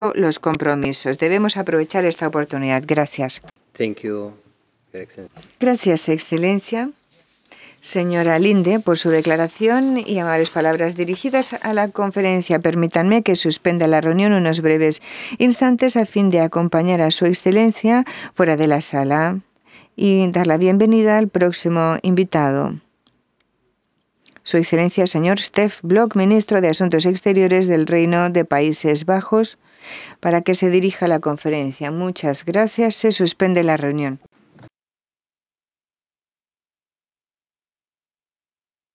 los compromisos. Debemos aprovechar esta oportunidad. Gracias. Thank you, Your Excellency. Gracias, Excelencia. Señora Linde, por su declaración y amables palabras dirigidas a la conferencia. Permítanme que suspenda la reunión unos breves instantes a fin de acompañar a Su Excelencia fuera de la sala y dar la bienvenida al próximo invitado. Su Excelencia, señor Stef Blok, Ministro de Asuntos Exteriores del Reino de Países Bajos, para que se dirija a la conferencia. Muchas gracias. Se suspende la reunión.